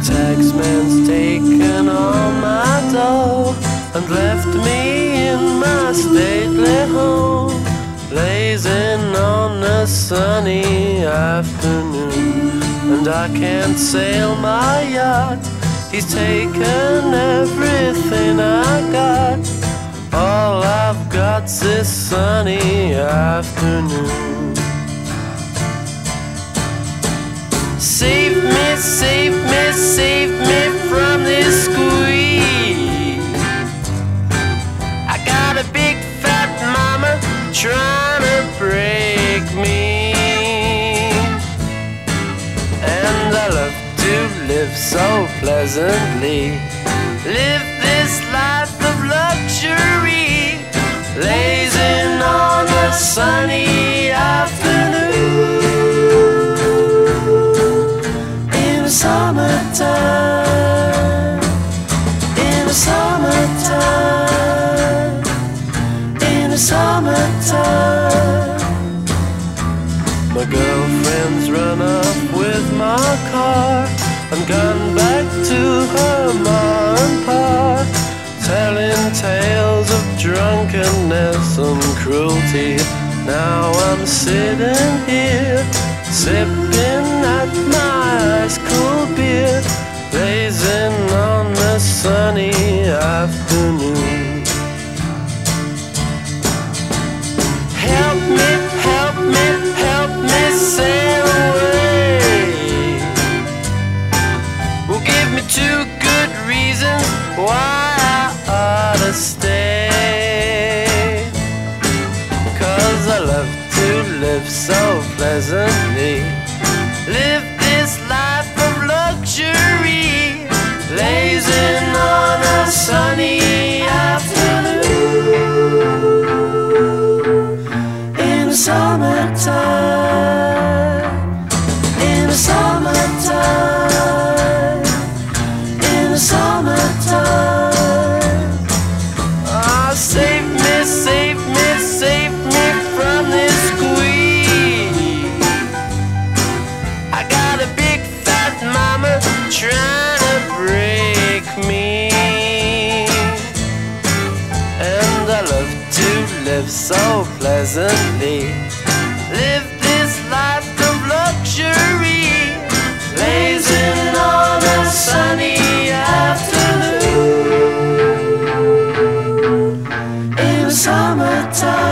taxman's taken all my dough and left me in my stately home, blazing on a sunny afternoon. And I can't sail my yacht, he's taken everything I got. All I've got's this sunny afternoon. Save me, save me, save me from this squeeze. I got a big fat mama trying to break me, and I love to live so pleasantly, live this life of luxury, blazing on a sunny afternoon. Summertime, in the summertime, in the summertime. My girlfriend's run off with my car and gone back to her ma and pa, telling tales of drunkenness and cruelty. Now I'm sitting here, sipping at my ice cold beer, blazing on the sunny afternoon. Help me, help me, help me sail away. Well, give me 2 good reasons why I ought to stay. 'Cause I love to live so pleasantly, live this life of luxury, blazing on a sunny afternoon. In the summertime, in the summertime, in the summertime. Oh, save me, save me, save me from this squeeze. I got a big fat mama trying to break me, and I love to live so pleasantly, live this life of luxury, blazing on a sunny afternoon. In the summertime.